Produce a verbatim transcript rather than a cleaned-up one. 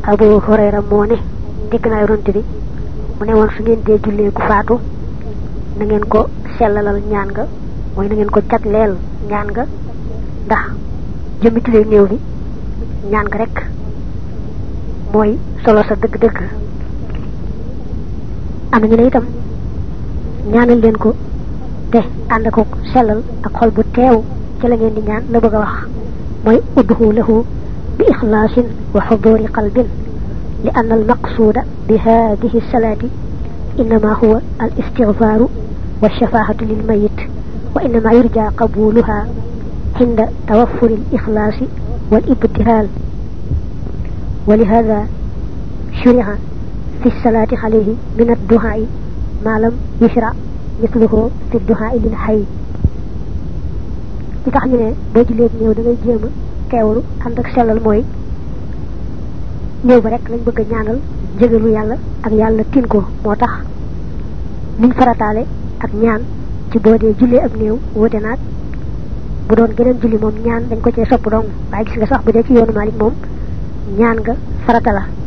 Abu Hurayra moo ne dégg naa yonent bi mu ne woon su ngeen dee jullee ku faatu na ngeen ko sellalal ñaan nga mooy na ngeen ko catleel ñaan nga ndax jëmmi tuddee néew bi ñaan nga rek mooy solo sa dëgg-dëgg am nañu ne itam ñaanal leen ko te ànd ko sellal ak xol bu teew ci la ngeen di ñaan la bëgg a wax mooy udhu lahu bi ikhlaasin wa huduri qalbin li anna al maqsuuda bi hadihi salaati innama huwa al istighfaaru wa shafaahatu lil mayit wa innama yurja qabuluha عند توفر الإخلاص والابتهال ولهذا شرع في الصلاة عليه من الدعاء ما لم يشرع مثله في الدعاء للحي li tax ñu ne boo jullee néew da ngay jéem a teewlu ànd ak sellal mooy néew ba rek lañ bëgg a ñaanal jégalu yàlla ak yàlla tin ko moo tax niñ farataale ak ñaan ci boo dee jullee ak néew wute naag bu doon geneen julli moom ñaan dañ ko cee sopp dong waaye gis nga sax bu dee ci yoonu Malik moom ñaan nga farata la